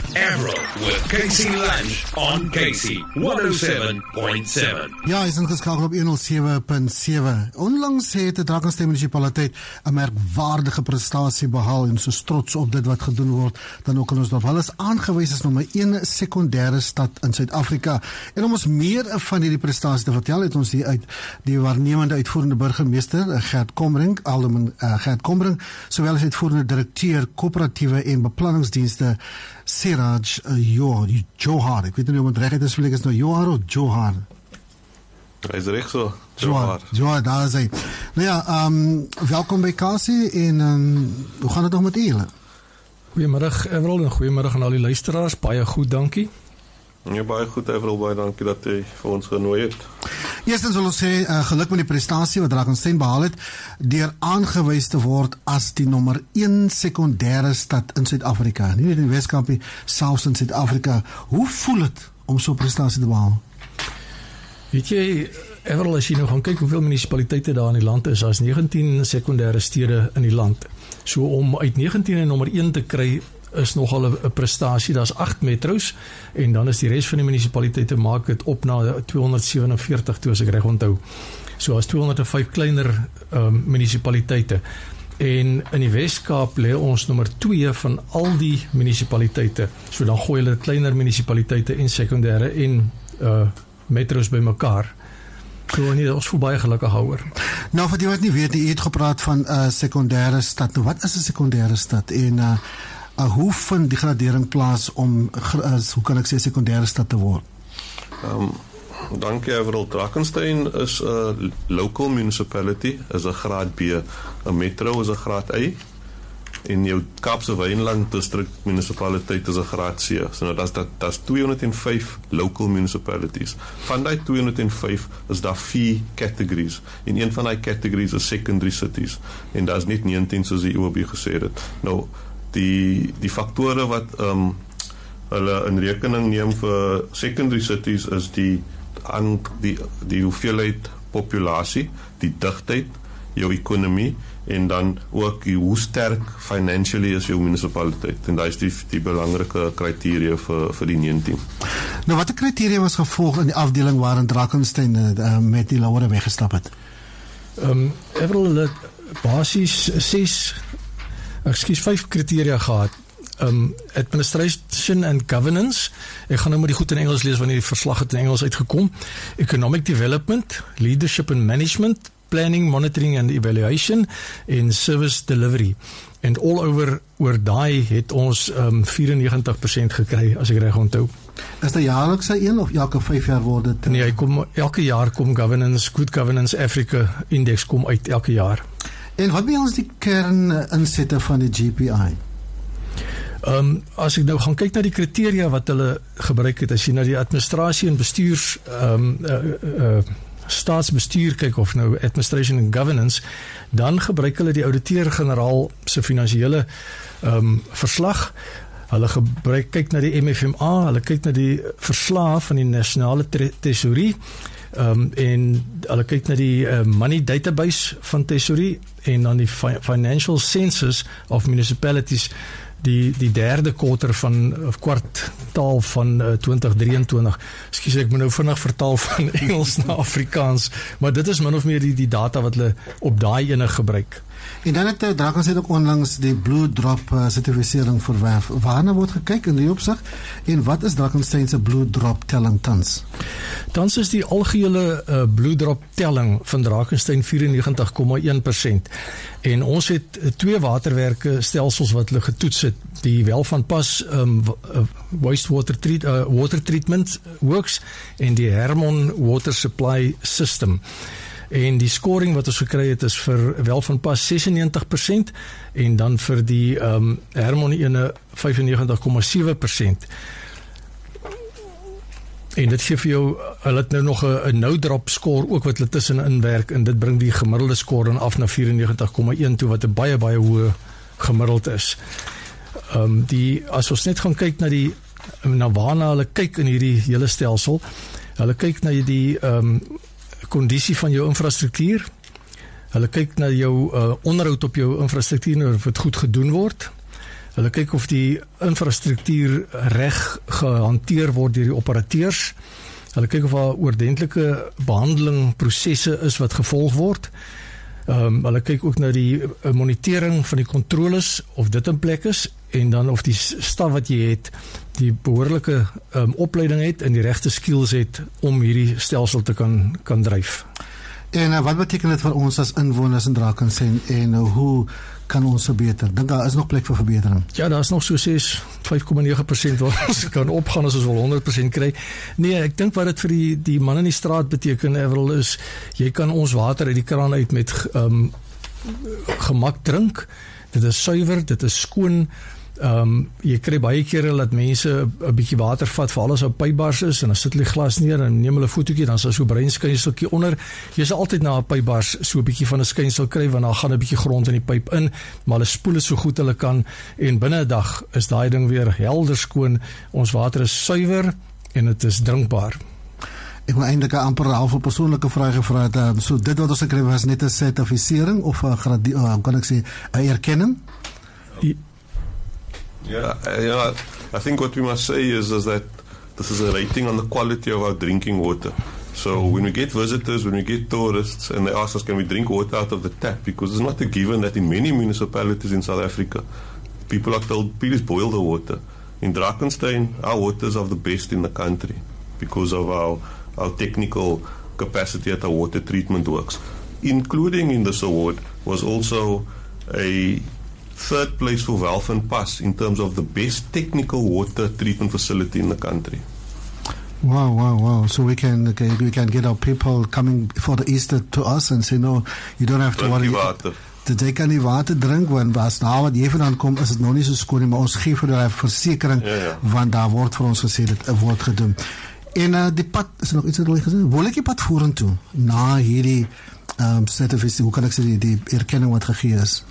Avril with Casey Lunch on Casey 107.7. Ja, is ingeskakel op 107.7. Onlangs het die Drakenstein munisipaliteit 'n merkwaardige prestasie behaal en so trots op dit wat gedoen word dan ook in ons dorp. Hulle is aangewys as nommer 1 sekondêre stad in Suid-Afrika. En om ons meer van hierdie prestasie te vertel, het ons die waarnemende uitvoerende burgemeester Gert Kombrink, alderman Gert Kombrink, sowel as uitvoerende direkteur koöperatiewe en beplanningsdienste Siraj Johar. Ek weet nie of het reg is, is nou Johar of Johar? Hy is reg so, Johar, daar is hy. Nou ja, welkom by Casey en hoe gaan het nog met u? Goeiemiddag Avril en goeiemiddag aan al die luisteraars, baie goed, dankie. Ja, baie goed Avril, baie dankie dat jy vir ons genooi het. Eerstens wil ons sê, geluk met die prestasie wat Drakenstein behaal het, deur aangewys te word as die nommer 1 sekondêre stad in Suid-Afrika. Nie net in die Weskaap nie, selfs in Suid-Afrika. Hoe voel het om so 'n prestasie te behaal? Weet jy, Avril, as jy nou gaan kyk hoeveel munisipaliteite daar in die land is, as 19 sekondêre stede in die land. So om uit 19 en nommer 1 te kry, is nogal 'n prestasie. Daar's 8 metro's en dan is die res van die munisipaliteite maak dit op na 247 toe as ek reg onthou. So as 205 kleiner munisipaliteite. En in die Weskaap lê ons nommer 2 van al die munisipaliteite. So dan gooi hulle kleiner munisipaliteite en sekondêre en metro's bymekaar. So nee, ons voel baie gelukkig daaroor. Nou vir die wat nie weet, jy het gepraat van 'n sekondêre stad. Nou wat is 'n sekondêre stad en hoe vind die gradering plaas om, hoe kan ek sê, sekondêre stad te word? Dankie Avril. Drakenstein is 'n local municipality, is 'n graad B. 'n metro is 'n graad A. En jou Kaapse Wynland district municipaliteit is 'n graad C. So nou dat's 205 local municipalities. Van die 205 is daar 4 categories. En een van die categories is secondary cities. En daar's net 19 soos die OB gesê het. Nou die faktore wat hulle in rekening neem vir secondary cities is die hoeveelheid populasie, die digtheid, jou ekonomie en dan ook hoe sterk financially is jou munisipaliteit. En daar is die belangrike kriteria vir die 19. Nou watter kriteria was gevolg in die afdeling waarin Drakenstein met die lauwere weggestap het? Avril het basies 5 kriteria gehad. Administration and governance. Ek gaan nou maar die goed in Engels lees wanneer die verslag het in Engels uitgekom. Economic development, leadership and management, planning, monitoring and evaluation en service delivery. En oor daai het ons 94% gekry as ek reg onthou. Is dit jaarlikse een of elke 5 jaar word dit? Nee, elke jaar kom Good Governance Africa Index kom uit elke jaar. En wat behels die kerninsette van die GPI? As ek nou gaan kyk na die kriteria wat hulle gebruik het, as jy na die administrasie en bestuurs staatsbestuur kyk of nou administration and governance, dan gebruik hulle die ouditeur-generaal se finansiële verslag. Hulle kyk na die MFMA, hulle kyk na die verslag van die nasionale tesourie, en hulle kyk na die money database van tesourie en dan die financial census of municipalities, die derde kwartaal van 2023. Ekskuus, ek moet nou vinnig vertaal van Engels na Afrikaans, maar dit is min of meer die data wat hulle op daai ene gebruik. En dan het Drakenstein ook onlangs die Blue Drop certificering verwerf. Waarna word gekyk in die opsig en wat is Drakenstein se Blue Drop telling tans? Tans is die algehele Blue Drop telling van Drakenstein 94,1%. En ons het 2 waterwerke stelsels wat hulle getoets het, die Welvanpas water treatment works en die Hermon water supply system. En die scoring wat ons gekry het is vir Welvanpas 96% en dan vir die Hermon 95,7%. En dit gee vir jou, hulle het nou nog 'n no-drop score ook wat hulle tussenin werk en dit bring die gemiddelde score dan af na 94,1 toe wat 'n baie hoë gemiddeld is. As ons net gaan kyk na waarna hulle kyk in hierdie hele stelsel, hulle kyk na die kondisie van jou infrastruktuur, hulle kyk na jou onderhoud op jou infrastruktuur of dit goed gedoen word, Hulle kyk of die infrastruktuur reg gehanteer word deur die operateurs. Hulle kyk of daar oordentlike behandeling prosesse is wat gevolg word. Hulle kyk ook na die monitering van die kontroles, of dit in plek is, en dan of die staf wat jy het, die behoorlike opleiding het en die regte skills het om hierdie stelsel te kan dryf. En wat beteken dit vir ons as inwoners in Drakensberg en hoe kan ons verbeter? Dink daar is nog plek vir verbetering? Ja, daar is nog so 5,9% waar ons kan opgaan as ons wil 100% kry. Nee, ek dink wat dit vir die man in die straat beteken, Everal, is, jy kan ons water uit die kraan uit met gemak drink. Dit is suiwer, dit is skoon. Jy kry baie kere dat mense 'n bietjie water vat vir alles op pypbars is en dan sit hulle glas neer en neem hulle fotootjie, dan is daar so 'n breinskynseltjie onder. Jy sal altyd na 'n pypbars so 'n bietjie van 'n skynsel kry want daar gaan 'n bietjie grond in die pyp in, maar hulle spoel dit so goed hulle kan en binne 'n dag is daai ding weer helder skoon. Ons water is suiwer en dit is drinkbaar. Ek wil eintlik 'n amper half 'n persoonlike vraag gevra het. So dit wat ons gekry was net 'n sertifisering of 'n kan ek sê 'n erkenning? Yeah, I think what we must say is that this is a rating on the quality of our drinking water. So when we get visitors, when we get tourists, and they ask us, can we drink water out of the tap? Because it's not a given that in many municipalities in South Africa, people are told, please boil the water. In Drakensberg, our water is of the best in the country because of our technical capacity at our water treatment works. Including in this award was also a third place for Valve and Pass in terms of the best technical water treatment facility in the country. Wow. So we can get our people coming for the Easter to us and say, no, you don't have to worry. Jy kan die water drink, want as daar wat jy vandaan kom, is dit nog nie so skoon nie, maar ons gee vir die versekering, want daar word vir ons gesê, dit word gedoen. En die pad, is nog iets wat jy gesê? Wil ek die pad vorentoe, na hierdie certificatie, hoe kan ek sê, die erkenning wat gegee is?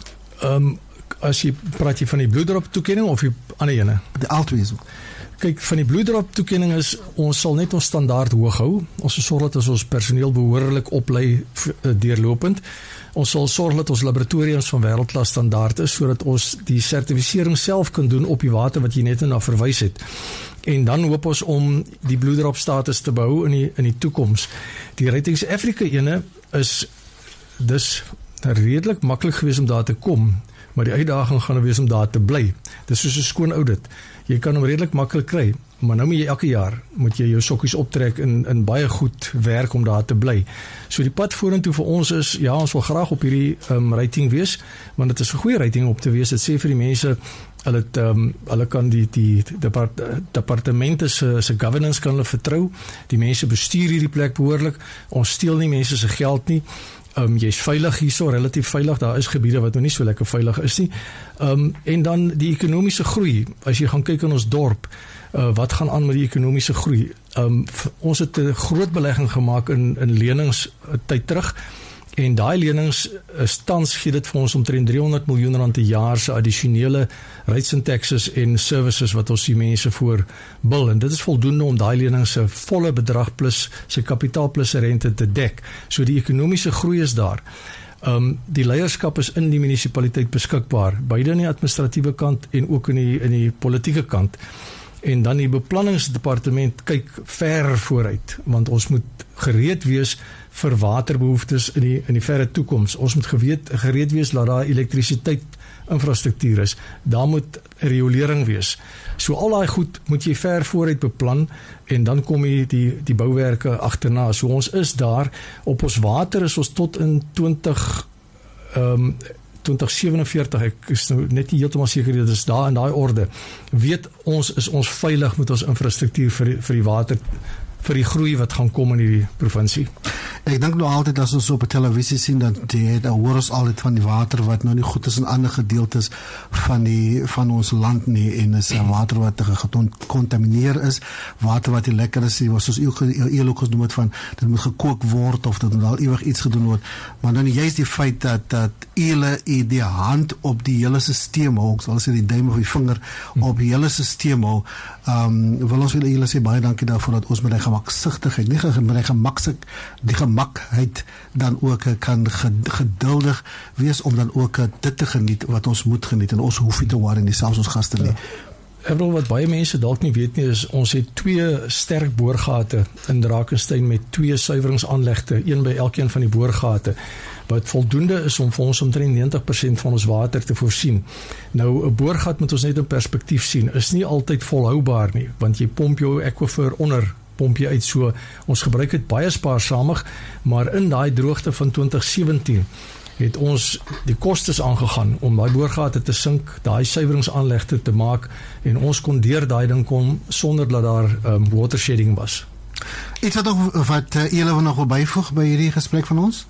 As jy praat jy van die bloeddrop toekenning of die ander ene? Die altwee. Kyk, van die bloeddrop toekenning is, ons sal net ons standaard hoog hou. Ons sal sorg dat ons personeel behoorlik oplei deurlopend. Ons sal sorg dat ons laboratoriums van wêreldklas standaard is, sodat ons die sertifisering self kan doen op die water wat jy net na verwys het. En dan hoop ons om die bloeddrop status te behou in die toekoms. Die Ratings Africa ene is dus redelik maklik gewees om daar te kom, maar die uitdaging gaan wees om daar te bly. Dit is soos 'n skoon audit. Jy kan hom redelik maklik kry, maar nou moet jy elke jaar jou sokkies optrek en baie goed werk om daar te bly. So die pad vorentoe vir ons is, ja, ons wil graag op hierdie rating wees, want dit is 'n goeie rating op te wees. Dit sê vir die mense, hulle kan die departemente se governance kan hulle vertrou. Die mense bestuur hierdie plek behoorlik. Ons steel nie mense se geld nie. Jy's veilig hierso, relatief veilig. Daar is gebiede wat nog nie so lekker veilig is nie. En dan die ekonomiese groei. As jy gaan kyk in ons dorp, wat gaan aan met die ekonomiese groei? Ons het 'n groot belegging gemaak in lenings tyd terug. En daai lenings tans gee dit vir ons omtrent R300 miljoen 'n jaar se addisionele rates and taxes en services wat ons die mense voor bil. En dit is voldoende om daai lenings se volle bedrag plus sy kapitaal plus sy rente te dek. So die ekonomiese groei is daar. Die leierskap is in die munisipaliteit beskikbaar, beide aan die administratiewe kant en ook in die politieke kant. En dan die beplanningsdepartement kyk ver vooruit, want ons moet gereed wees vir waterbehoeftes in die verre toekoms. Ons moet gereed wees dat daar elektrisiteit infrastruktuur is. Daar moet riolering wees. So al daai goed moet jy ver vooruit beplan en dan kom jy die bouwerke agterna. So ons is daar. Op ons water is ons tot in 2047, ek is nou net nie heeltemal seker, dit is daar in daai orde, weet ons, is ons veilig met ons infrastruktuur vir die water, vir die groei wat gaan kom in die provinsie. Ek dink nou altyd as ons op 'n televisie sien, dan hoor ons altyd van die water wat nou nie goed is in ander gedeeltes van ons land nie, en is water wat gecontamineer is, water wat nie lekker is, soos u ook genoem het van, dit moet gekook word, of dit moet al ewig iets gedoen word, maar dan juist die feit dat u die hand op die hele systeem hou, ek sal sê die duim of die vinger op die hele systeem hou, wil ons julle sê baie dankie daarvoor, dat ons met die gemaksigtigheid, nie met die gemak gemakheid dan ook kan geduldig wees om dan ook dit te geniet wat ons moet geniet en ons hoef nie te worry nie, selfs ons gaste nie. Evrol, wat baie mense dalk nie weet nie is, ons het 2 sterk boorgate in Drakensberg met 2 suiweringsaanlegte, een by elkeen van die boorgate, wat voldoende is om vir ons omtrent 90% van ons water te voorsien. Nou, 'n boorgat moet ons net in perspektief sien, is nie altyd volhoubaar nie, want jy pomp jou aquifer onder, pomp jy uit, so ons gebruik het baie spaarsamig, maar in daai droogte van 2017 het ons die kostes aangegaan om daai boorgate te sink, daai suiweringsaanlegte te maak, en ons kon deur daai ding kom sonder dat daar watershedding was. Iets wat julle nog wil byvoeg by hierdie gesprek van ons?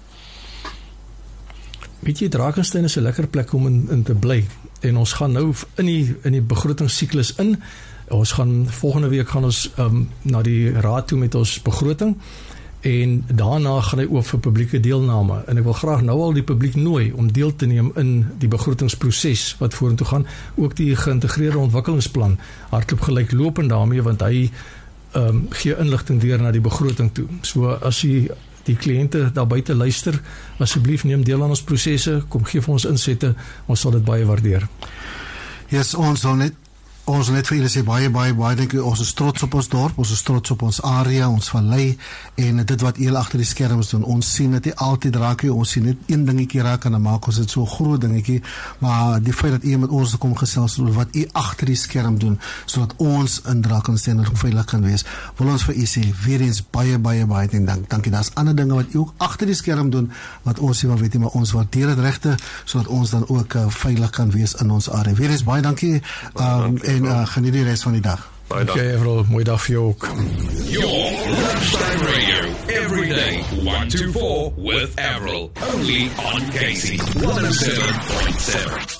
Weet jy, Drakensberg is 'n lekker plek om in te bly, en ons gaan nou in die begrotingssiklus in. Ons gaan volgende week na die raad toe met ons begroting, en daarna gaan hy oop vir publieke deelname, en ek wil graag nou al die publiek nooi om deel te neem in die begrotingsproses wat vorentoe gaan, ook die geïntegreerde ontwikkelingsplan hardloop gelyklopend daarmee, want hy gee inligting deur na die begroting toe. So as jy die kliënte daar buite luister, asseblief neem deel aan ons prosesse, kom gee vir ons insette, ons sal dit baie waardeer. Yes, ons wil net vir julle sê baie dankie. Ons is trots op ons dorp, ons is trots op ons area, ons vallei, en dit wat julle agter die skerms doen. Ons sien dit nie altyd raak nie, ons sien net een dingetjie raak en dan maak ons dit so groot dingetjie, maar die feit dat u met ons kom gesels oor wat u agter die skerm doen, sodat ons in Drakensberg veilig kan wees, wil ons vir u sê weer eens baie dankie. Daar's ander dinge wat u ook agter die skerm doen, wat ons sê, maar weet jy, maar ons waardeer dit regte, sodat ons dan ook veilig kan wees in ons area. Weer eens baie dankie, en geniet die res van die dag. Okay, Evrol, mooi dag vir jou ook. Your Lunchtime Radio, every day, 1 to 4 with Avril, only on Casey 107.7.